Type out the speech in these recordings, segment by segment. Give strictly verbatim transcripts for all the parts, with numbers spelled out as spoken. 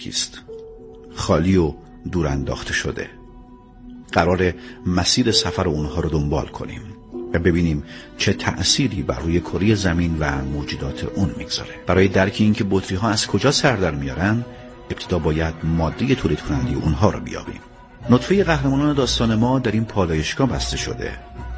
پلاستیکی است، خالی و دور انداخته شده. قراره مسیر سفر اونها رو دنبال کنیم و ببینیم چه تأثیری بر روی کره زمین و موجودات اون میگذاره. برای درک این که بطری ها از کجا سر در میارن، ابتدا باید ماده تولید کننده اونها رو بیابیم. نطفه قهرمانان داستان ما در این پالایشگاه بسته شده.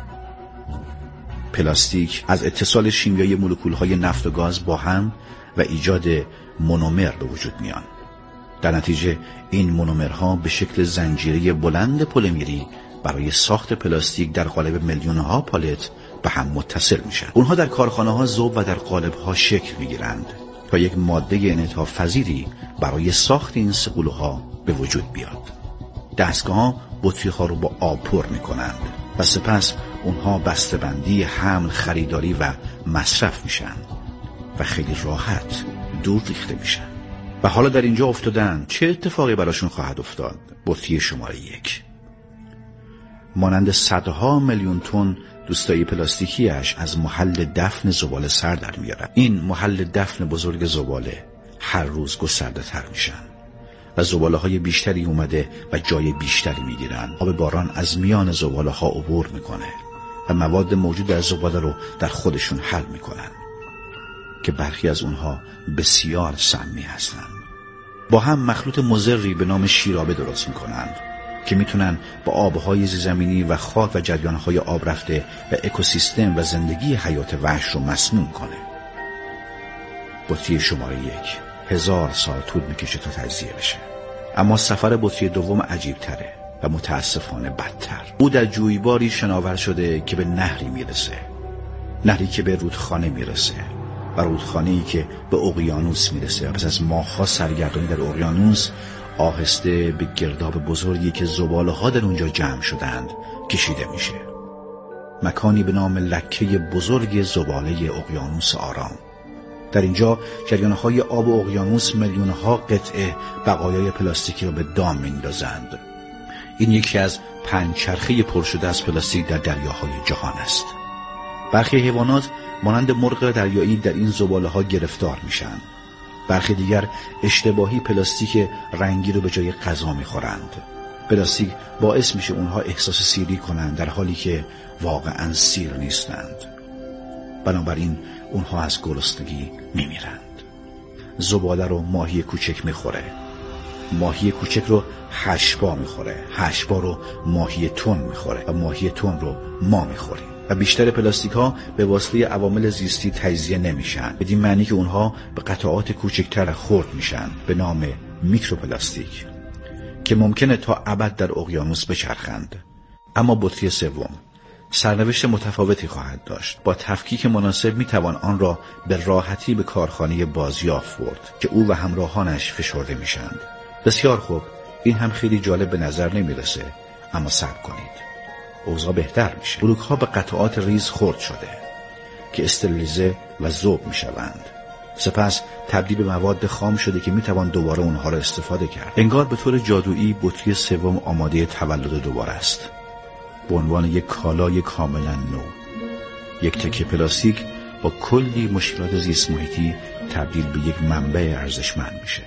پلاستیک از اتصال شیمیایی مولکول‌های نفت و گاز با هم و ایجاد مونومر به وجود میان. در نتیجه این مونومرها به شکل زنجیره بلند پلیمری برای ساخت پلاستیک در قالب میلیون‌ها پالت به هم متصل میشن. اونها در کارخانه‌ها ذوب و در قالب‌ها شکل میگیرند تا یک ماده انعطاف پذیری برای ساخت این سقول‌ها به وجود بیاد. دستگاه‌ها بطری‌ها رو با آب پر می‌کنند و سپس اونها بسته‌بندی، حمل، خریداری و مصرف میشن و خیلی راحت دور ریخته میشن. و حالا در اینجا افتادن، چه اتفاقی براشون خواهد افتاد؟ بطری شماره یک مانند صدها میلیون تن دوستای پلاستیکیش از محل دفن زباله سر در میارن. این محل دفن بزرگ زباله هر روز گسترده تر میشن و زباله های بیشتری اومده و جای بیشتری میگیرن. آب باران از میان زباله ها عبور میکنه و مواد موجود در زباله رو در خودشون حل میکنن که برخی از اونها بسیار سمی هستن. با هم مخلوط مضری به نام شیرابه درست میکنن که میتونن با آبهای زیرزمینی و خاک و جریانهای آب رفته و اکوسیستم و زندگی حیات وحش رو مسموم کنه. بطری شماره یک هزار سال طول میکشه تا تجزیه بشه، اما سفر بطری دوم عجیب تره و متاسفانه بدتر. او در جویباری شناور شده که به نهری میرسه، نهری که به رودخانه میرسه و رودخانه‌ای که به اقیانوس میرسه و پس از ماه‌ها سرگردانی در اقیانوس آهسته به گرداب بزرگی که زباله‌ها در اونجا جمع شدند کشیده میشه. مکانی به نام لکه بزرگ زباله اقیانوس آرام. در اینجا جریان‌های آب اقیانوس میلیون‌ها قطعه بقایای پلاستیکی را به دام می‌اندازند. این یکی از پنج چرخه پر شده از پلاستیک در دریاهای جهان است. برخی حیوانات مانند مرغ دریایی در این زباله‌ها گرفتار میشن. برخی دیگر اشتباهی پلاستیک رنگی رو به جای غذا میخورند. پلاستیک باعث میشه اونها احساس سیری کنند در حالی که واقعاً سیر نیستند. بنابراین اونها از گرسنگی میمیرند. زباله رو ماهی کوچک میخوره. ماهی کوچک رو هشبا میخوره. هشبا رو ماهی تن میخوره و ماهی تن رو ما میخوریم. و بیشتر پلاستیک ها به واسطه عوامل زیستی تجزیه نمیشن، بدین معنی که اونها به قطعات کوچکتر خرد میشن به نام میکروپلاستیک که ممکنه تا ابد در اقیانوس بچرخند. اما بطری سوم سرنوشت متفاوتی خواهد داشت. با تفکیک مناسب میتوان آن را به راحتی به کارخانه بازیافت برد که او و همراهانش فشرده میشند. بسیار خوب، این هم خیلی جالب به نظر نمیرسه، اما صبر کنید، اوضاع بهتر میشه. بلوک ها به قطعات ریز خرد شده که استریلیزه و ذوب میشوند. سپس تبدیل به مواد خام شده که میتوان دوباره اونها را استفاده کرد. انگار به طور جادویی بطری سوم آماده تولد دوباره است، به عنوان یک کالای کاملا نو. یک تکه پلاستیک با کلی مشکلات زیست محیطی تبدیل به یک منبع ارزشمند میشه.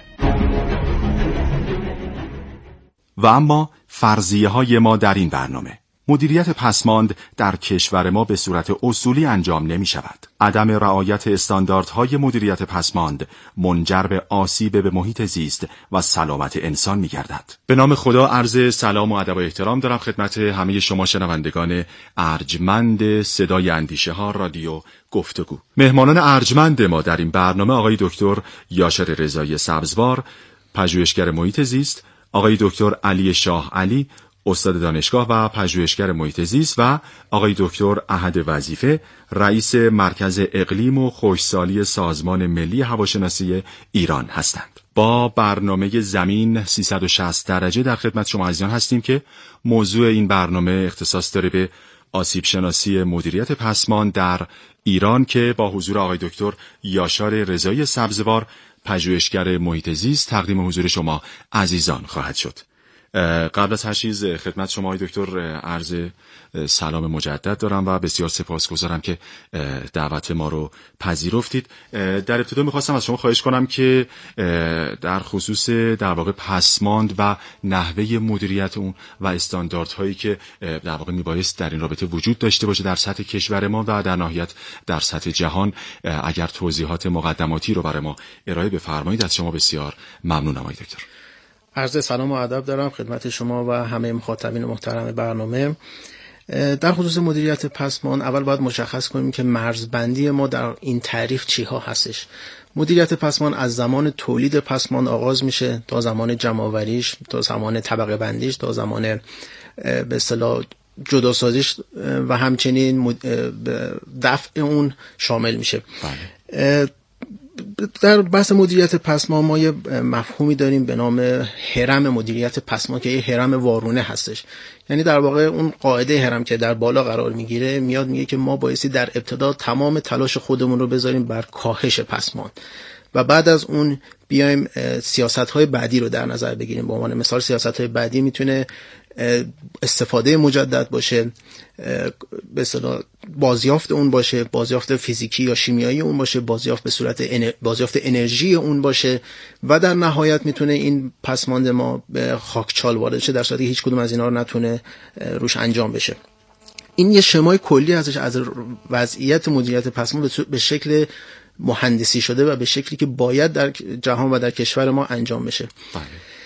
و اما فرضیه های ما در این برنامه: مدیریت پسماند در کشور ما به صورت اصولی انجام نمی شود. عدم رعایت استانداردهای مدیریت پسماند منجر به آسیب به محیط زیست و سلامت انسان می گردد. به نام خدا عرض سلام و ادب و احترام دارم خدمت همه شما شنوندگان ارجمند صدای اندیشه ها رادیو گفتگو. مهمانان ارجمند ما در این برنامه آقای دکتر یاشر رضایی سبزوار، پژوهشگر محیط زیست، آقای دکتر علی شاه علی، استاد دانشگاه و پژوهشگر محیط زیست، و آقای دکتر احد وظیفه، رئیس مرکز اقلیم و خشکسالی سازمان ملی هواشناسی ایران هستند. با برنامه زمین سیصد و شصت درجه در خدمت شما عزیزان هستیم که موضوع این برنامه اختصاص داره به آسیب شناسی مدیریت پسماند در ایران که با حضور آقای دکتر یاشار رضایی سبزوار، پژوهشگر محیط زیست، تقدیم حضور شما عزیزان خواهد شد. قبل از هر چیز خدمت شما آقای دکتر عرض سلام مجدد دارم و بسیار سپاسگزارم که دعوت ما رو پذیرفتید. در ابتدا میخواستم از شما خواهش کنم که در خصوص در واقع پسماند و نحوه مدیریت اون و استانداردهایی که در واقع میبایست در این رابطه وجود داشته باشه در سطح کشور ما و در نهایت در سطح جهان، اگر توضیحات مقدماتی رو برای ما ارائه بفرمایید از شما بسیار ممنونم آقای دکتر. عرض سلام و ادب دارم خدمت شما و همه مخاطبین محترم برنامه. در خصوص مدیریت پسماند اول باید مشخص کنیم که مرزبندی ما در این تعریف چی ها هستش. مدیریت پسماند از زمان تولید پسماند آغاز میشه تا زمان جمع‌آوریش، تا زمان طبقه بندیش، تا زمان به اصطلاح جداسازیش و همچنین دفع اون شامل میشه. بله. در بحث مدیریت پسماند ما یه مفهومی داریم به نام هرم مدیریت پسماند که یه هرم وارونه هستش. یعنی در واقع اون قاعده هرم که در بالا قرار میگیره میاد میگه که ما بایستی در ابتدا تمام تلاش خودمون رو بذاریم بر کاهش پسماند و بعد از اون بیایم سیاست‌های بعدی رو در نظر بگیریم. به عنوان مثال سیاست‌های بعدی میتونه استفاده مجدد باشه، به اصطلاح بازیافت اون باشه، بازیافت فیزیکی یا شیمیایی اون باشه، بازیافت به صورت انر... بازیافت انرژی اون باشه و در نهایت میتونه این پسماند ما به خاکچال وارد شه در صورتی که هیچ کدوم از اینا رو نتونه روش انجام بشه. این یه شمای کلی ازش از وضعیت مدیریت پسماند به شکل مهندسی شده و به شکلی که باید در جهان و در کشور ما انجام بشه. بله.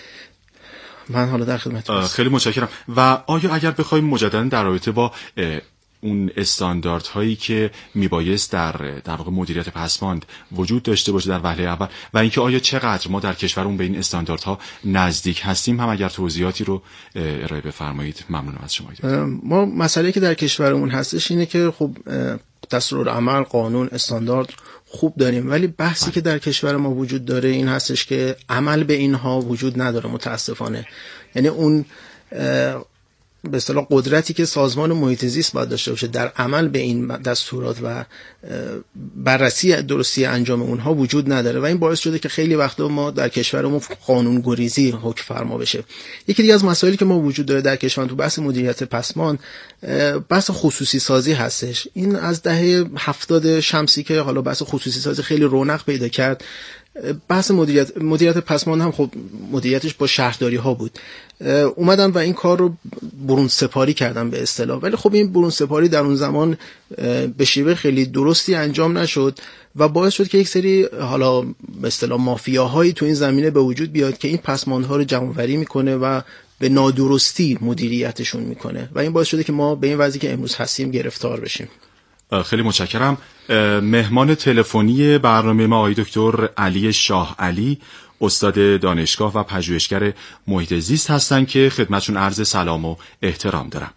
من حالا در خدمتتون. خیلی متشکرم. و آیا اگر بخوایم مجددا در رابطه با اون استانداردهایی که میبایست در در واقع مدیریت پسماند وجود داشته باشه در وهله اول و اینکه آیا چقدر ما در کشورمون به این استانداردها نزدیک هستیم هم اگر توضیحاتی رو ارائه بفرمایید ممنونم از شما. ما مسئله که در کشورمون هستش اینه که خب دستورالعمل، قانون، استاندارد خوب داریم ولی بحثی بله. که در کشور ما وجود داره این هستش که عمل به اینها وجود نداره متاسفانه. یعنی اون به اصطلاح قدرتی که سازمان محیط زیست باید داشته باشه در عمل به این دستورات و بررسی درستی انجام اونها وجود نداره و این باعث شده که خیلی وقتا ما در کشورمون قانون گریزی حکم فرما بشه. یکی دیگه از مسائلی که ما وجود داره در کشور تو بحث مدیریت پسماند بحث خصوصی سازی هستش. این از دهه هفتاد شمسی که حالا بحث خصوصی سازی خیلی رونق پیدا کرد. بحث مدیریت مدیریت پسماند هم خب مدیریتش با شهرداری ها بود، اومدن و این کار رو برون سپاری کردن به اصطلاح، ولی خب این برون سپاری در اون زمان به شیوه خیلی درستی انجام نشد و باعث شد که یک سری حالا به اصطلاح مافیاهایی تو این زمینه به وجود بیاد که این پسماندها رو جمع‌آوری میکنه و به نادرستی مدیریتشون میکنه و این باعث شده که ما به این وضعی که امروز هستیم گرفتار بشیم. خیلی متشکرم. مهمان تلفنی برنامه ما آقای دکتر علی شاه علی، استاد دانشگاه و پژوهشگر محیط زیست هستند که خدمتشون عرض سلام و احترام دارم.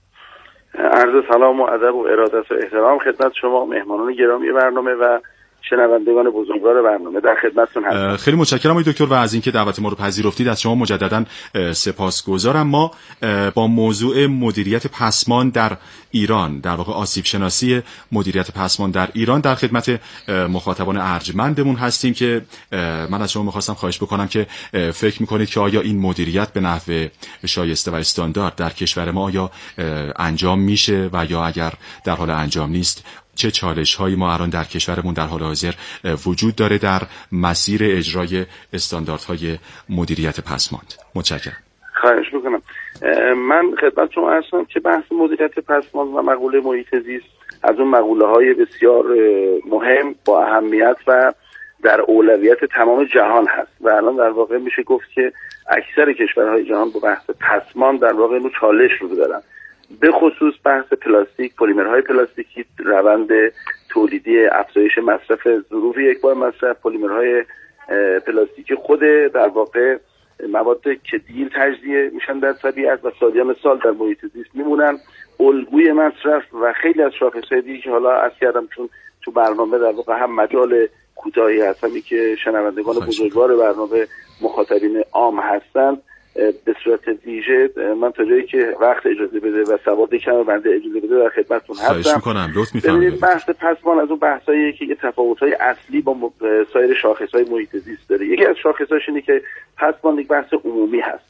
عرض سلام و ادب و ارادت و احترام خدمت شما مهمانان گرامی برنامه و شنوندگان بزرگوار برنامه در خدمتتون هستم. خیلی متشکرم آقای دکتر و از اینکه دعوت ما رو پذیرفتید از شما مجددا سپاسگزارم. ما با موضوع مدیریت پسماند در ایران، در واقع آسیب شناسی مدیریت پسماند در ایران در خدمت مخاطبان ارجمندمون هستیم که من از شما می‌خواستم خواهش بکنم که فکر می‌کنید که آیا این مدیریت به نحو شایسته و استاندارد در کشور ما آیا انجام میشه و یا اگر در حال انجام نیست چه چالش هایی ما الان در کشورمون در حال حاضر وجود داره در مسیر اجرای استانداردهای مدیریت پسماند؟ متشکرم. خواهش میکنم. من خدمت شما هستم که بحث مدیریت پسماند و مقوله محیط زیست از اون مقوله های بسیار مهم با اهمیت و در اولویت تمام جهان هست و الان در واقع میشه گفت که اکثر کشورهای جهان با بحث پسماند در واقع اینو چالش رو دارن. به خصوص بحث پلاستیک، پلیمرهای پلاستیکی، روند تولیدی افزایش مصرف ظروف یک بار مصرف، پلیمرهای پلاستیکی خود در واقع مواد که دیر تجزیه میشن در طبیعت و سالیان سال در محیط زیست میمونن، الگوی مصرف و خیلی از شاخصهای دیگه که حالا عرض کردم چون تو برنامه در واقع هم مجال کوتاهی هست همی که شنوندگان بزرگوار برنامه مخاطبین عام هستند به صورت ویژه من تا جایی که وقت اجازه بده و سواد کم بنده اجازه بده در خدمتتون هستم. خواهش می‌کنم لطف می‌فرمایید. بحث پسماند از اون بحثایی که یه تفاوت‌های اصلی با سایر شاخص‌های محیط زیست داره. یکی از شاخص‌هاش اینه که پسماند یک بحث عمومی هست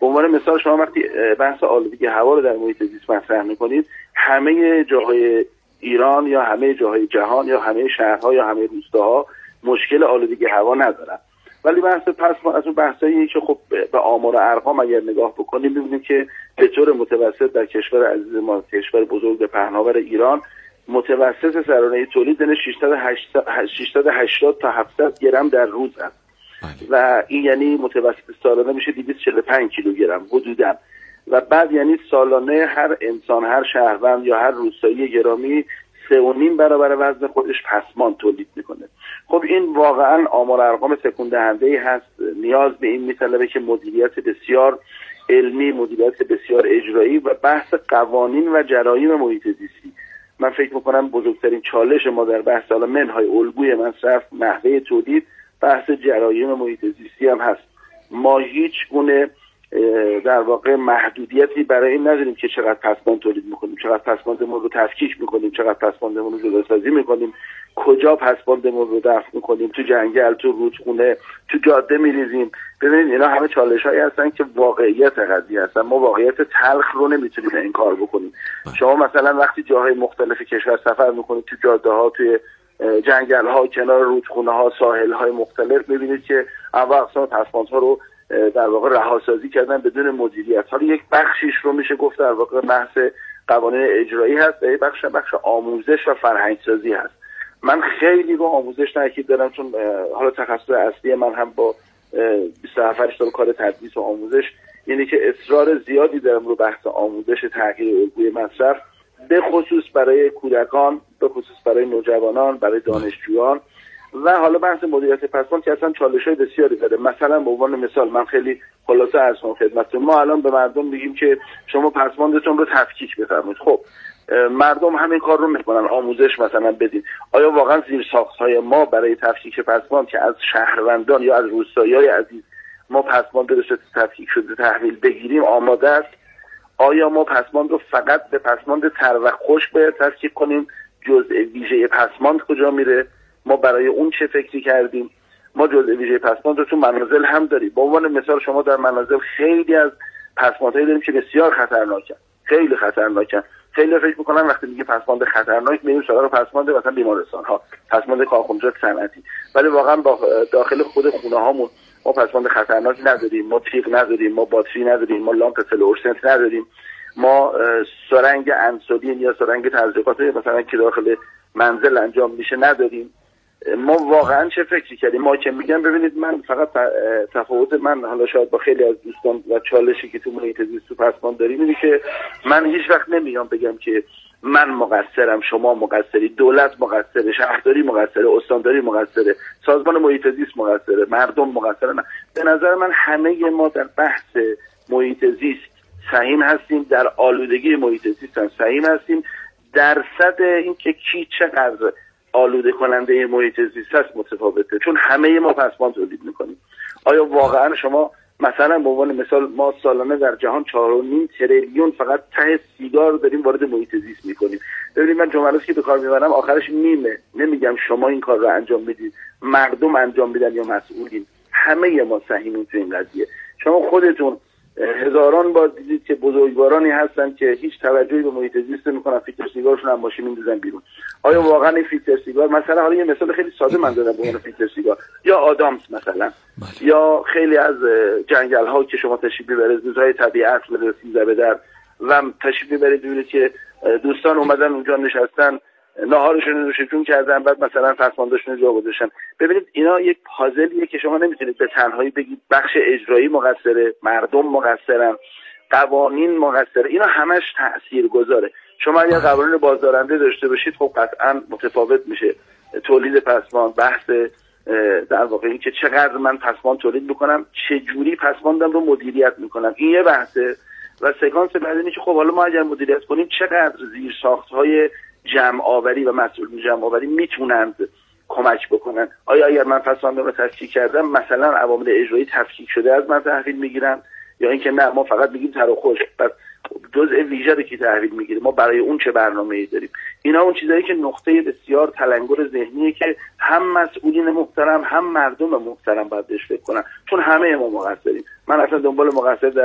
به عنوان مثال شما وقتی بحث آلودگی هوا رو در محیط زیست مطرح میکنید، همه جاهای ایران یا همه جاهای جهان یا همه شهرها یا همه روستاها مشکل آلودگی هوا ندارن، ولی بحث پسماند از اون بحثاییه که خب به آمار و ارقام اگر نگاه بکنیم می‌بینیم که به طور متوسط در کشور عزیز ما، کشور بزرگ پهناور ایران، متوسط سرانه تولید بین ششصد و هشتاد تا هفتصد گرم در روز است و این یعنی متوسط سالانه میشه دویست و چهل و پنج کیلوگرم حدوداً، و بعد یعنی سالانه هر انسان، هر شهروند یا هر روستایی گرامی سه و نیم برابر وزن خودش پسماند تولید میکنه. خب این واقعا آمار ارقام تکون دهنده ای هست. نیاز به این میطلبه که مدیریت بسیار علمی، مدیریت بسیار اجرایی و بحث قوانین و جرایم محیط زیستی. من فکر میکنم بزرگترین چالش ما در بحث حالا منهای الگوی مصرف، نحوه تولید، بحث جرایم محیط زیستی هم هست. ما هیچ گونه در واقع محدودیتی برای این نداریم که چقدر پسماند تولید میکنیم، چقدر پسماندمون رو تفکیک میکنیم، چقدر پسماندمون رو جداسازی میکنیم، کجا پسماندمون رو دفن میکنیم، تو جنگل، تو رودخونه، تو جاده میریزیم. ببینید اینا همه چالش‌هایی هستن که واقعیت قضیه هستن. ما واقعیت تلخ رو نمیتونیم این کار بکنیم. شما مثلا وقتی جاهای مختلف کشور سفر میکنید، تو جاده‌ها، توی جنگل‌ها، کنار رودخونه‌ها، ساحل‌های مختلف، می‌بینید که انواع اقسام پسماندها رو در واقع رهاسازی کردن بدون مدیریت. حالا یک بخشیش رو میشه گفت در واقع بحث قوانین اجرایی هست، یک بخش بخش آموزش و فرهنگسازی هست. من خیلی رو آموزش تاکید دارم، چون حالا تخصص اصلی من هم با بیست و هفت سال کار تدریس و آموزش اینه که اصرار زیادی دارم رو بحث آموزش تغییر الگوی مصرف، به خصوص برای کودکان، به خصوص برای نوجوانان، برای دانشجویان. و حالا بحث مدیریت پسماند که اصلا چالش‌های بسیاری داره. مثلا به عنوان مثال من خیلی خلاصه عرض کنم خدمتتون، ما الان به مردم میگیم که شما پسماندتون رو تفکیک بفرمایید. خب مردم همین کار رو میکنن، آموزش مثلا بدید. آیا واقعا زیرساخت‌های ما برای تفکیک پسماند که از شهروندان یا از روستایی‌های عزیز ما پسماند به صورت تفکیک شده تحویل بگیریم آماده است؟ آیا ما پسماند رو فقط به پسماند تر و خشک باید تفکیک کنیم؟ جزء ویژه پسماند کجا میره؟ ما برای اون چه فکری کردیم؟ ما جزء ویژه پسماند رو تو منازل هم داریم. به عنوان مثال شما در منازل خیلی از پسماندهایی داریم که بسیار خطرناکن، خیلی خطرناکن. خیلی فکر میکنن وقتی میگه پسماند خطرناک میریم سراغ پسماند مثلا بیمارستان ها، پسماند کارخانجات صنعتی، ولی واقعا داخل خود خونه هامون ما پسماند خطرناک نداریم. ما تیغ نداریم، ما باتری نداریم، ما لامپ فلورسنت نداریم، ما سرنگ انسولین یا سرنگ تزریقات مثلا که داخل منزل انجام میشه نداریم. ما واقعا چه فکری کردیم؟ ما که میگم ببینید من فقط تفاوت من حالا شاید با خیلی از دوستان و چالشی که تو محیط زیست تو پسماند داریم اینه که من هیچ وقت نمیام بگم که من مقصرم، شما مقصری، دولت مقصره، شهرداری مقصره، استانداری مقصره، سازمان محیط زیست مقصره، مردم مقصره. نه، به نظر من همه ما در بحث محیط زیست سهیم هستیم، در آلودگی محیط زیست هم سهیم هستیم. درصد این که کی چقدر آلوده کننده محیط زیست هست متفاوته، چون همه ما پسماند تولید میکنیم. آیا واقعا شما مثلا به عنوان مثال ما سالانه در جهان چهار و نیم تریلیون فقط ته سیگار داریم وارد محیط زیست میکنیم؟ ببینید من جملاتی که به کار میبرم آخرش میمه، نمیگم شما این کار رو انجام میدید، مردم انجام میدن یا مسئولین. همه ما سهیمیم تو این قضیه. شما خودتون هزاران بار دیدید که بزرگوارانی هستن که هیچ توجهی به محیط زیست نمیکنن، فیلتر سیگارشون هم ماشین میندازن بیرون. آیا واقعا این فیلتر سیگار، مثلا حالا یه مثال خیلی ساده من دادم به عنوان فیلتر سیگار، یا آدامس مثلا، یا خیلی از جنگل ها که شما تشریف میبرید، روزهای طبیعت و سیزده به در و تشریف میبرید ببینید که دوستان اومدن اونجا نشستن، ناهارشون رو شکون کردن، بعد مثلا پسماندشون رو جا گذاشتن. ببینید اینا یک پازلیه که شما نمیتونید به تنهایی بگید بخش اجرایی مقصره، مردم مقصرن، قوانین مقصره. اینا همش تاثیرگذاره. شما اگر قوانین بازدارنده داشته باشید خب قطعا متفاوت میشه تولید پسماند. بحث در واقع این که چقدر من پسماند تولید میکنم، چه جوری پسماندم رو مدیریت میکنم، این یه بحثه. و سکانس بعد اینه که خب حالا ما اگر مدیریت کنیم چقدر زیرساخت‌های جمع آوری و مسئولین جمع آوری میتونند کمک بکنن. آیا اگر من پسماندم رو تفکیک کردم مثلا عوامل اجرایی تفکیک شده از من تحویل میگیرن، یا اینکه نه ما فقط میگیم تر و خشک، پس جزء ویژه رو که تحویل میگیره، ما برای اون چه برنامه‌ای داریم؟ اینا اون چیزایی که نقطه بسیار تلنگر ذهنیه که هم مسئولین محترم هم مردم محترم باید بهش فکر کنن، چون همه ما مقصریم. من اصلا دنبال مقصر در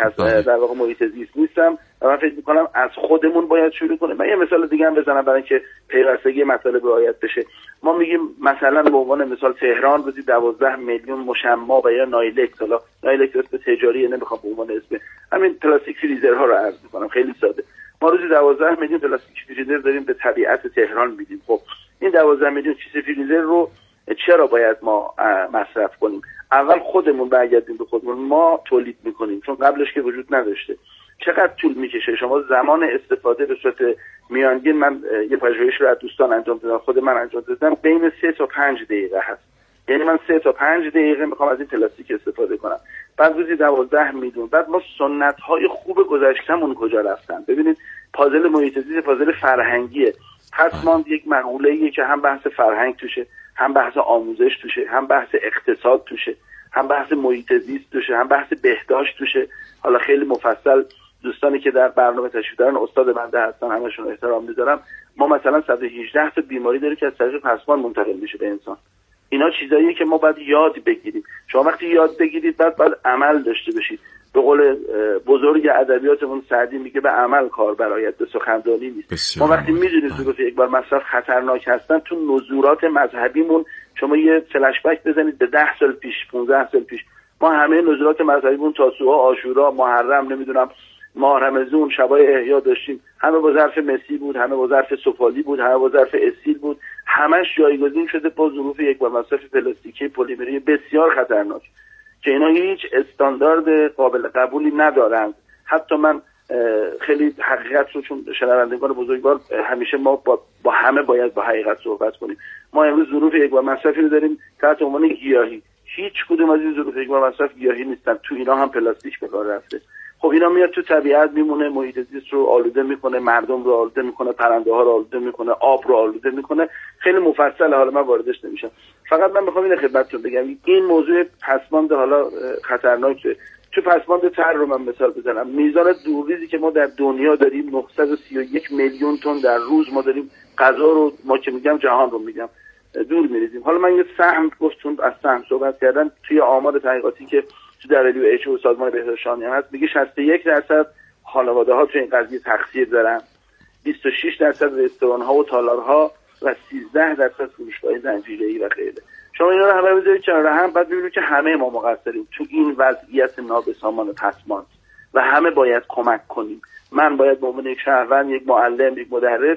در واقع محیط زیست نیستم و من فکر میکنم از خودمون باید شروع کنیم. من یه مثال دیگه هم بزنم برای اینکه پیوستگی مطالب رعایت بشه. ما میگیم مثلا به عنوان مثال تهران روزی دوازده میلیون مشما و یا نایلکس، حالا نایلکس اسم تجاریه نمیخوام به عنوان اسم همین پلاستیک فریزرها رو عرض میکنم، خیلی ساده. ما روزی دوازده میلیون پلاستیک فریزر داریم به طبیعت تهران میدیم. خب این دوازده میلیون چیز فریزر رو چرا باید ما مصرف کنیم؟ اول خودمون برگردیم به خودمون، ما تولید میکنیم چون قبلش که وجود نداشته. چقدر طول میکشه؟ شما زمان استفاده به صورت میانگین، من یه پژوهش رو از دوستان انجام دادم، خود من انجام دادم، بین سه تا پنج دقیقه هست. یعنی من سه تا پنج دقیقه میخوام از این پلاستیک استفاده کنم، بعد روزی دوازده میلیون. بعد ما سنت های خوب گذشتمون کجا رفتن؟ ببینید پازل محیط زیست پازل فرهنگیه. پسماند یک مقوله‌ایه که هم بحث فرهنگ توشه، هم بحث آموزش توشه، هم بحث اقتصاد توشه، هم بحث محیط زیست توشه، هم بحث بهداشت توشه. حالا خیلی مفصل دوستانی که در برنامه تشریف دارن استاد بنده هستن، همشون احترام میذارم. ما مثلا صد و هجده تا بیماری داریم که از طریق پسماند منتقل میشه به انسان. اینا چیزاییه که ما باید یاد بگیریم. شما وقتی یاد بگیرید بعد باید عمل داشته باشید. به قول بزرگ ادبیاتمون سعدی میگه به عمل کار برآید، به سخنرانی نیست. ما وقتی میدونیم ظروف یک بار مصرف خطرناک هستن، تو نظورات مذهبیمون شما یه فلش بک بزنید به ده سال پیش، پانزده سال پیش، ما همه نظورات مذهبیمون تاسوعا، عاشورا، محرم، نمیدونم ماه رمضان، شبای احیا داشتیم. همه با ظرف مسی بود، همه با ظرف سفالی بود، همه با ظرف استیل بود. همش جایگزین شده با ظروف یک بار مصرف پلاستیکی پلیمری بسیار خطرناک که اینا هیچ استاندارد قابل قبولی ندارند. حتی من خیلی حقیقت رو، چون شنوندگان بزرگوار همیشه ما با, با همه باید با حقیقت صحبت کنیم. ما امروز ظروف یک بار مصرفی رو داریم تحت عنوان گیاهی. هیچ کدوم از این ظروف یک بار مصرف گیاهی نیستن، تو اینا هم پلاستیک به کار رفته. خب اینا میاد تو طبیعت میمونه، محیط زیست رو آلوده میکنه، مردم رو آلوده میکنه، پرنده ها رو آلوده میکنه، آب رو آلوده میکنه. خیلی مفصله، حالا من واردش نمیشم. فقط من میخوام این خدمتتون بگم این موضوع پسماند حالا خطرناکه. تو پسماند تر رو من مثال بزنم، میزان دورریزی که ما در دنیا داریم نهصد و سی و یک میلیون تن در روز ما داریم غذا رو، ما که میگم جهان رو میگم، دور میریزیم. حالا من یه سهم گفتم، از سهم صحبت کردن، توی آمار تحقیقاتی که تو دبلیو اچ او سازمان بهداشت جهانی هست میگه شصت و یک درصد خانواده ها تو این قضیه تقصیر دارن، بیست و شش درصد رستوران ها و تالارها و سیزده درصد فروشگاه زنجیره‌ای و غیره. شما اینا رو همه بذارید کنار هم، بعد ببینید که همه ما مقصریم تو این وضعیت نابسامان پسماند و همه باید کمک کنیم. من باید به عنوان یک شهروند، یک معلم، یک مدرس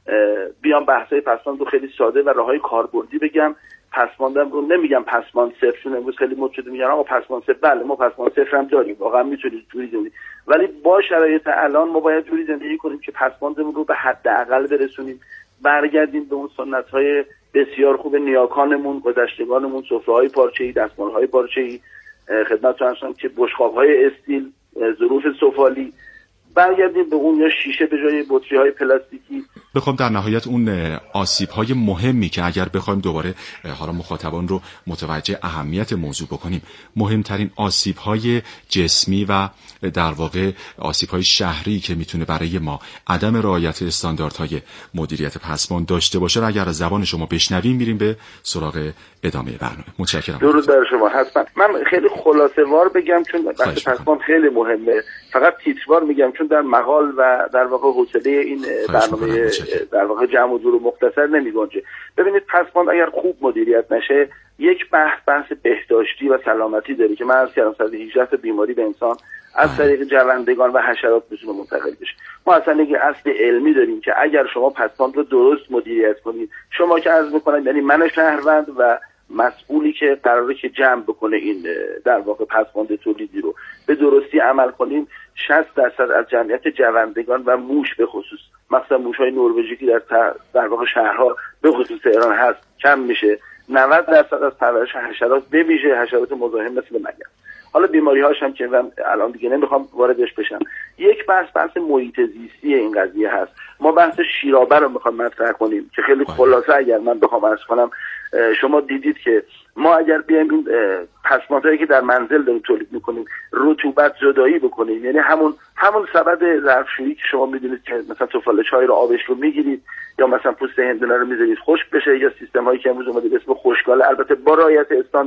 بیام بحثای پسماند رو خیلی ساده و راههای کاربردی بگم. پسماندم رو نمیگم پسماند صفر، چون امروز خیلی مد شده میگن آقا پسماند صفر. بله ما پسماند صفر هم داریم، واقعا میتونید جوری زندگی، ولی با شرایط الان ما باید جوری زندگی کنیم که پسماندمون رو به حداقل برسونیم، برگردیم به اون سنت‌های بسیار خوب نیاکانمون، گذشتگانمون، سفره‌های پارچه‌ای، دستمال‌های پارچه‌ای، خدمتتون عرض کنم که بشقاب‌های استیل، ظروف سفالی، برگردیم به اون، یا شیشه به جای بطری‌های پلاستیکی. بخوام در نهایت اون آسیب‌های مهمی که اگر بخوایم دوباره حالا مخاطبان رو متوجه اهمیت موضوع بکنیم، مهمترین آسیب‌های جسمی و در واقع آسیب‌های شهری که میتونه برای ما عدم رعایت استانداردهای مدیریت پسماند داشته باشه، اگر از زبان شما بشنویم میریم به سراغ ادامه برنامه. متشکرم. درود بر شما. حتما من خیلی خلاصه‌وار بگم چون بحث پسماند خیلی مهمه، فقط تیتروار میگم چون در مقال و در واقع حوصله این برنامه در واقع جمع و جور و مختصر نمیگنجه. ببینید پسماند اگر خوب مدیریت نشه، یک بحث بحث بهداشتی و سلامتی داره که من عرض کردم صد و هجده تا بیماری به انسان از طریق جوندگان و حشرات میتونه منتقل بشه. ما اصلا یک اصل علمی داریم که اگر شما پسماند رو درست مدیریت کنید، شما که عرض میکنم یعنی من شهروند و مسئولی که قراره که جمع بکنه این در واقع پسماند تولیدی رو به درستی عمل کنیم، شصت درصد از جمعیت جوندگان و موش به خصوص، مثلا موش‌های نروژی که در در واقع شهرها به خصوص ایران هست کم میشه. نود درصد از پرورش حشرات به ویژه حشرات مزاحم مثل مگس. حالا بیماری هاش هم که من الان دیگه نمیخوام واردش بشم. یک بحث بحث محیط زیستی این قضیه هست. ما بحث شیرابه رو میخوام مطرح کنیم که خیلی خلاصه اگر من بخوام عرض کنم، شما دیدید که ما اگر بیایم این پسماندهایی که در منزل داریم تولید میکنیم رطوبت زدایی بکنیم، یعنی همون همون سبد ظرفشویی که شما میدونید که مثلا توفاله چای رو آبش رو میگیرید یا مثلا پوست هندونه رو میذارید خشک بشه، یا سیستم هایی که امروز اومده به اسم خشکاله، البته با رعایت استاندارد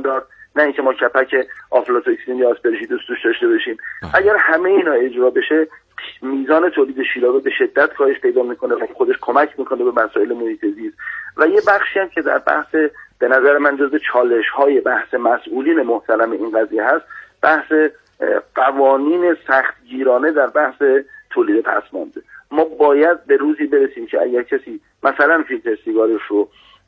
نه اینکه ما کپک آفلاتوکسین یا آسپرژیلوس توش داشته باشیم. اگر همه اینا اجرا بشه میزان تولید شیرابه به شدت کاهش پیدا میکنه و خودش کمک میکنه به مسائل محیط زیست. و یه بخشی هم که در بحث به نظر من جزو چالش های بحث مسئولین محترم این قضیه هست، بحث قوانین سختگیرانه در بحث تولید پسمانده. ما باید به روزی برسیم که اگر کسی مثلا فیلتر سیگارش رو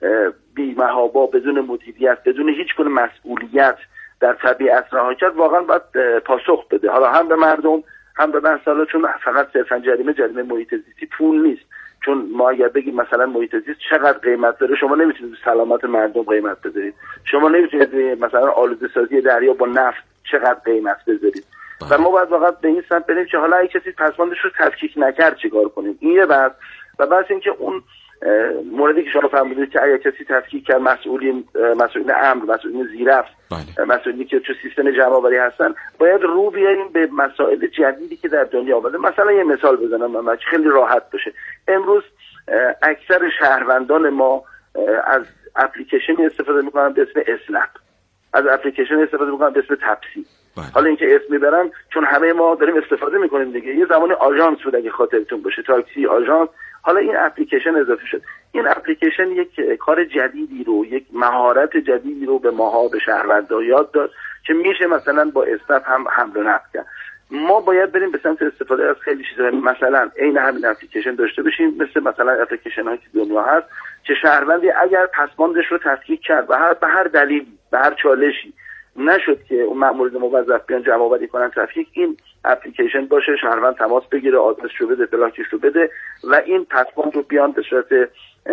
بی محابا بدون مدیریت بدون هیچ گونه مسئولیت در طبیعت رها کرد، واقعا باید پاسخ بده، حالا هم به مردم هم به مسئله، چون فقط صرفا جریمه جریمه محیط زیستی پول نیست. چون ما اگر بگیم مثلا محیط زیست چقدر قیمت داره، شما نمیتونید سلامت مردم قیمت بذارید، شما نمیتونید مثلا آلوده سازی دریا با نفت چقدر قیمت بذارید. و ما باید واقعا به این سمت بریم که حالا اگه کسی پسماندش رو تفکیک نکرد چیکار کنیم. این یه بحث. و بعد اینکه اون موردی که شما فرمودید که اگر کسی تفکیک کرد، مسئولین مسئولین امر، مسئولین زیرفت، مسئولینی که تو سیستم جمع آوری هستن، باید رو بیاریم به مسائل جدیدی که در دنیا آمده. مثلا یه مثال بزنم من که خیلی راحت باشه. امروز اکثر شهروندان ما از اپلیکیشنی استفاده میکنن به اسم اسنپ، از اپلیکیشن استفاده میکنن به اسم تپسی. حالا اینکه اسم میبرن چون همه ما داریم استفاده میکنیم دیگه. یه زمانی آژانس بود اگه خاطرتون باشه، تاکسی آژانس. حالا این اپلیکیشن اضافه شد. این اپلیکیشن یک کار جدیدی رو، یک مهارت جدیدی رو به ماها، به شهروندان یاد داد که میشه مثلا با اسنپ هم حمل و نقل کرد. ما باید بریم به سمت استفاده از خیلی چیزا، مثلا عین همین اپلیکیشن داشته باشیم، مثل مثلا اپلیکیشن هایی که دنیا هست که شهروندی اگر پسماندش رو تفکیک کرد و هر به هر دلیلی، به هر چالشی نشد که اون مأمورین موظف بیان جمع آوری کنن تفکیک، این اپلیکیشن باشه، شهروند تماس بگیره، آدرسش رو بده، بلاکش رو بده و این پسماند رو بیان به صورت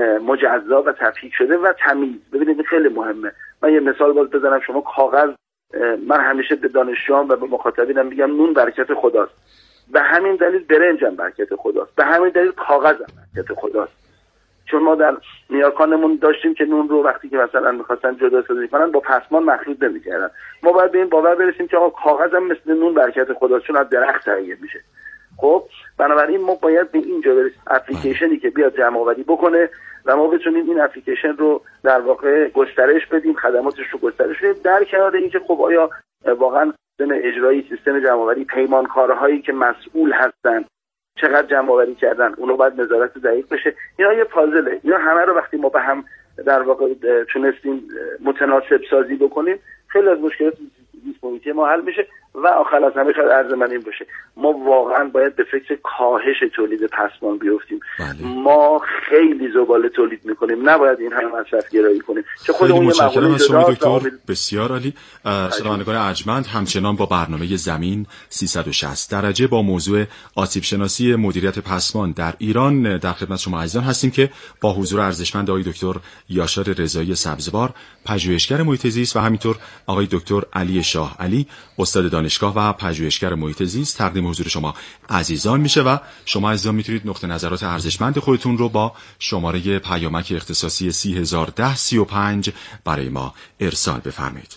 مجزا و تفکیک شده و تمیز. ببینید خیلی مهمه. من یه مثال باز بزنم. شما کاغذ، من همیشه به دانشجویان و به مخاطبینم میگم نون برکت خداست. به همین دلیل برنج هم برکت خداست. به همین دلیل کاغذ هم برکت خداست. چون ما در نیاکانمون داشتیم که نون رو وقتی که مثلا می‌خواستن جدا سازی کنن با پسمان مخلوط نمی‌کردن. ما باید به این باور برسیم که آقا کاغذ هم مثل نون برکت خداست، چون از درخت تهیه میشه. خب بنابراین ما باید به اینجا برسیم، اپلیکیشنی که بیاد جمع‌آوری بکنه و ما بتونیم این اپلیکیشن رو در واقع گسترش بدیم، خدماتش رو گسترش بدیم، در کنار اینکه خب آیا واقعا سیستم اجرایی، سیستم جمع‌آوری، پیمانکارهایی که مسئول هستن چقدر جمع‌آوری کردن، اونو باید نظارت دقیق بشه. اینا یه پازله. اینا همه رو وقتی ما به هم در واقع تونستیم متناسب سازی بکنیم، خیلی از مشکلات زیست محیطی ما حل میشه. و آخر از همه شاید عرض من این باشه، ما واقعا باید به فکر کاهش تولید پسمان بیفتیم. بله. ما خیلی زباله تولید میکنیم، نباید این همه مصرف گرایی کنیم. چه خود اون یه مقوله دکتر بسیار عالی. شنوندگان ارجمند، همچنان با برنامه زمین سیصد و شصت درجه با موضوع آسیب شناسی مدیریت پسمان در ایران در خدمت شما عزیزان هستیم که با حضور ارزشمند آقای دکتر یاشار رضایی سبزوار، پژوهشگر محیط زیست، و همینطور آقای دکتر علی شاه علی، استاد دانشگاه و پژوهشگر محیط زیست، تقدیم حضور شما عزیزان میشه و شما عزیزان میتونید نقطه نظرات ارزشمند خودتون رو با شماره پیامک اختصاصی سی هزار و ده سی و پنج برای ما ارسال بفرمایید.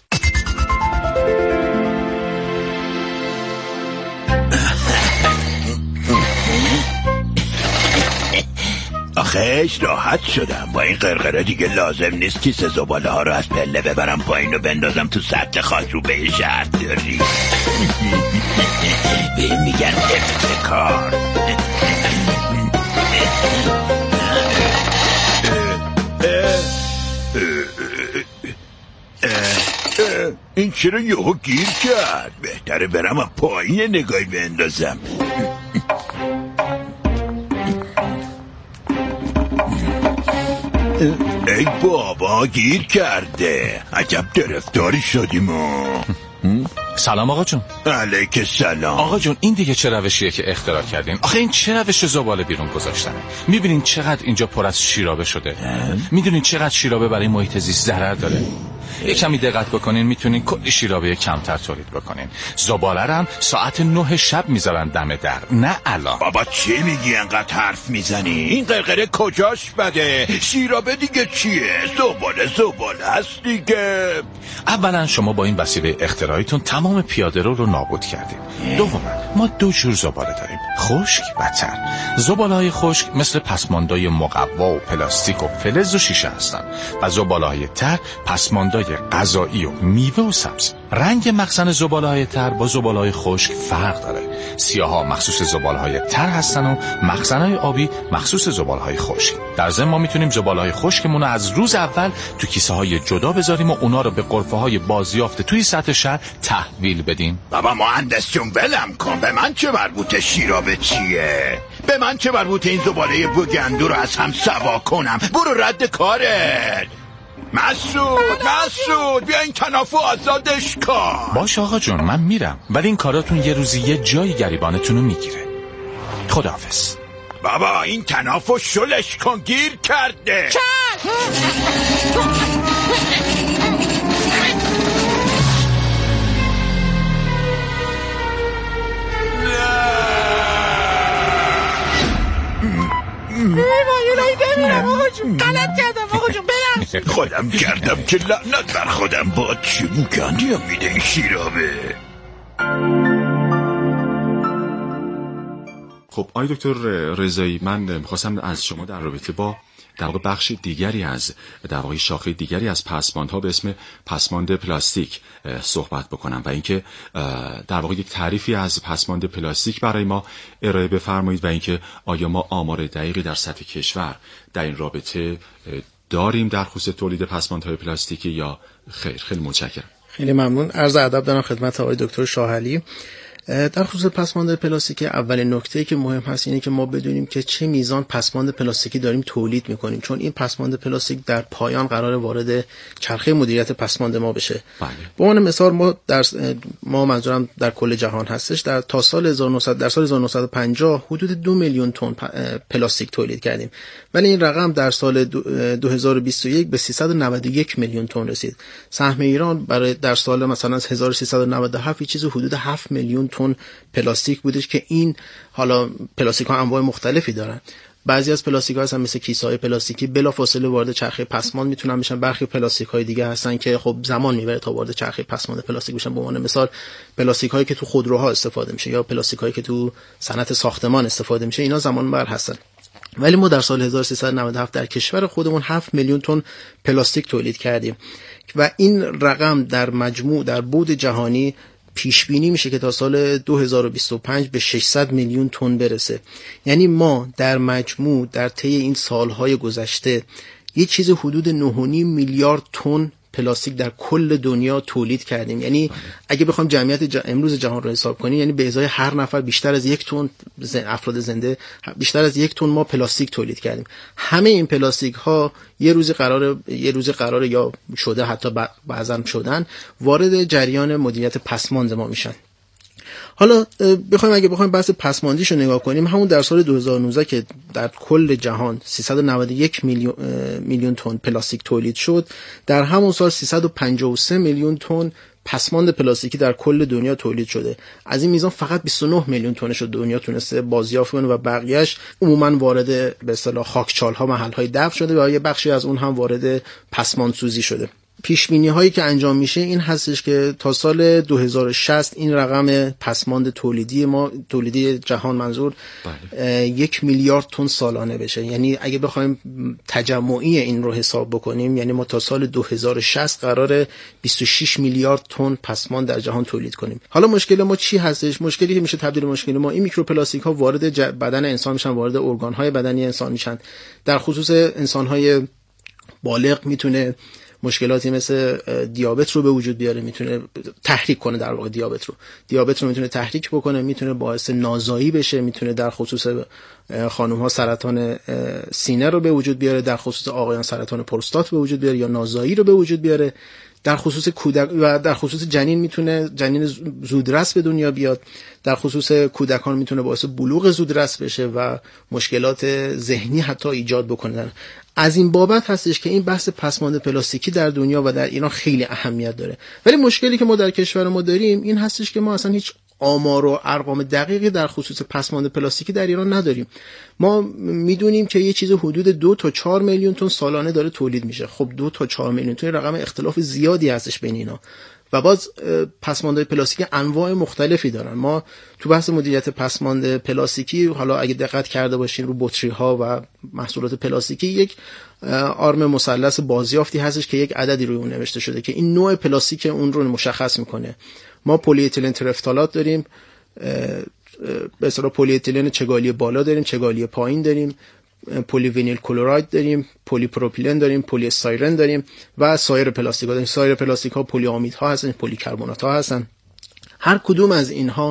آخیش راحت شدم. با این قرقره دیگه لازم نیست کیسه زباله ها رو از پله ببرم پایین و بندازم تو سطح خاک رو به شرط داری. به میگن ابتکار. این چرا یهو گیر کرد؟ بهتره برم و پایین نگاهی بندازم. ای بابا گیر کرده. عجب گرفتاری شدیم. سلام آقا جون. علیک سلام. آقا جون این دیگه چه روشیه که اختراع کردین؟ آخه این چه روش زباله بیرون گذاشتنه؟ میبینین چقدر اینجا پر از شیرابه شده؟ میدونین چقدر شیرابه برای محیط زیست ضرر داره؟ یک کمی دقت بکنین میتونین کلی شیرابه کمتر تولید بکنین. زباله هم ساعت نه شب میذارن دم در، نه الان. بابا چی میگی انقدر حرف میزنی؟ این قرقره کجاش بده؟ شیرابه دیگه چیه؟ زباله زباله هست دیگه. اولا شما با این وسیله اختراعیتون تمام پیاده رو رو نابود کردیم. دوما ما دو جور زباله داریم، خشک و تر. زباله‌های خشک مثل پسماندای مقوا و پلاستیک و فلز و شیشه هستن و زباله‌های تر پسماندای زباله‌های غذایی و میوه و سبزی. رنگ مخزن زباله‌های تر با زباله‌های خشک فرق داره. سیاها مخصوص زباله‌های تر هستن و مخزن‌های آبی مخصوص زباله‌های خشک. در ضمن ما میتونیم زباله‌های خشکمون رو از روز اول تو کیسه‌های جدا بذاریم و اونا رو به غرفه‌های بازیافت توی سطح شهر تحویل بدیم. بابا مهندس جون ولم کن، به من چه مربوطه شیرابه چیه؟ به من چه مربوطه این زباله بوگندو رو از هم سوا کنم؟ برو رد کارت. مسعود مسعود بیا این کنافو آزادش کن. باش آقا جون من میرم، ولی این کاراتون یه روزی یه جایی گریبانتون رو میگیره. خداحافظ. بابا این کنافو شلش کن، گیر کرده. مایولایی بمیرم آقا جون، غلط کردم آقا جون، برم خودم کردم که لعنت بر خودم. با چی بوگندی هم میده این شیرابه. خب آقای دکتر رضایی، من می‌خواستم از شما در رابطه با در واقع بخش دیگری از در واقع شاخه دیگری از پسماندها به اسم پسماند پلاستیک صحبت بکنم و اینکه در واقع یک تعریفی از پسماند پلاستیک برای ما ارائه بفرمایید و اینکه آیا ما آمار دقیقی در سطح کشور در این رابطه داریم در خصوص تولید پسماندهای پلاستیکی یا خیر؟ خیلی متشکرم. خیلی ممنون. عرض ادب دارم خدمت آقای دکتر شاهعلی. در خصوص پسماند پلاستیکی اولین نکته که مهم هست اینه که ما بدونیم که چه میزان پسماند پلاستیکی داریم تولید میکنیم، چون این پسماند پلاستیک در پایان قرار وارد چرخه مدیریت پسماند ما بشه. بله. به عنوان مثال ما در ما منظورم در کل جهان هستش، در تا سال هزار و نهصد در سال هزار و نهصد و پنجاه حدود دو میلیون تن پلاستیک تولید کردیم، ولی این رقم در سال دو هزار و بیست و یک به سیصد و نود و یک میلیون تن رسید. سهم ایران برای در سال مثلا هزار و سیصد و نود و هفت چیزی حدود هفت میلیون تن پلاستیک بودش که این حالا پلاستیک ها انواع مختلفی دارن. بعضی از پلاستیک ها هستن مثل کیسه های پلاستیکی بلافاصله وارد چرخه پسماند میتونن بشن. برخی پلاستیک های دیگه هستن که خب زمان میبره تا وارد چرخه پسماند پلاستیک بشن. به عنوان مثال پلاستیک هایی که تو خودروها استفاده میشه یا پلاستیک هایی که تو صنعت ساختمان استفاده میشه، اینا زمان بر هستن. ولی ما در سال هزار و سیصد و نود و هفت در کشور خودمون هفت میلیون تن پلاستیک تولید کردیم و این رقم در مجموع در بعد جهانی پیش بینی میشه که تا سال دو هزار و بیست و پنج به ششصد میلیون تن برسه. یعنی ما در مجموع در طی این سالهای گذشته یه چیز حدود نه و نیم میلیارد تن پلاستیک در کل دنیا تولید کردیم. یعنی اگه بخوام جمعیت ج... امروز جهان رو حساب کنیم، یعنی به ازای هر نفر بیشتر از یک تن زن... افراد زنده بیشتر از یک تن ما پلاستیک تولید کردیم. همه این پلاستیک ها یه روزی قراره یه روزی قراره یا شده حتی بعضا شدن وارد جریان مدیریت پسماند ما میشن. حالا بخوایم اگه بخوایم بحث پسماندیش رو نگاه کنیم، همون در سال دو هزار و نوزده که در کل جهان سیصد و نود و یک میلیون میلیون تن پلاستیک تولید شد، در همون سال سیصد و پنجاه و سه میلیون تن پسماند پلاستیکی در کل دنیا تولید شده. از این میزان فقط بیست و نه میلیون تنش رو دنیا تونسته بازیافت کنه و بقیه‌اش عموما وارد به اصطلاح خاکچال‌ها، محل‌های دفن شده و یه بخشی از اون هم وارد پسماندسوزی شده. پیش بینی هایی که انجام میشه این هستش که تا سال دو هزار و شصت این رقم پسماند تولیدی ما تولیدی جهان منظور بله. یک میلیارد تن سالانه بشه. یعنی اگه بخوایم تجمعی این رو حساب بکنیم، یعنی ما تا سال دو هزار و شصت قراره بیست و شش میلیارد تن پسماند در جهان تولید کنیم. حالا مشکل ما چی هستش؟ مشکلی که میشه تبدیل مشکل ما این میکروپلاستیک ها وارد ج... بدن انسان میشن، وارد ارگان های بدنی انسان میشن. در خصوص انسان های بالغ میتونه مشکلاتی مثل دیابت رو به وجود بیاره، میتونه تحریک کنه در واقع دیابت رو دیابت رو میتونه تحریک بکنه، میتونه باعث نازایی بشه، میتونه در خصوص خانم ها سرطان سینه رو به وجود بیاره، در خصوص آقایان سرطان پروستات به وجود بیاره یا نازایی رو به وجود بیاره، در خصوص کودک و در خصوص جنین میتونه جنین زودرس به دنیا بیاد، در خصوص کودکان میتونه باعث بلوغ زودرس بشه و مشکلات ذهنی حتی ایجاد بکنه. از این بابت هستش که این بحث پسماند پلاستیکی در دنیا و در ایران خیلی اهمیت داره. ولی مشکلی که ما در کشور ما داریم این هستش که ما اصلا هیچ آمار و ارقام دقیقی در خصوص پسماند پلاستیکی در ایران نداریم. ما میدونیم که یه چیز حدود دو تا چهار میلیون تن سالانه داره تولید میشه. خب دو تا چهار میلیون تن رقم اختلاف زیادی هستش بین اینا. و باز پسماندهای پلاستیکی انواع مختلفی دارن. ما تو بحث مدیریت پسماند پلاستیکی حالا اگه دقت کرده باشین رو بطری ها و محصولات پلاستیکی یک آرم مثلث بازیافتی هستش که یک عددی روی اون نوشته شده که این نوع پلاستیک اون رو مشخص میکنه. ما پلی اتیلن ترفتالات داریم، به اصطلاح پلی اتیلن چگالی بالا داریم، چگالی پایین داریم، پلی وینیل کلراید داریم، پلی پروپیلن داریم، پلی استایرن داریم و سایر پلاستیک‌ها داریم. سایر پلاستیک‌ها پلی آمیدها هستن، پلی کربنات ها هستن. هر کدوم از اینها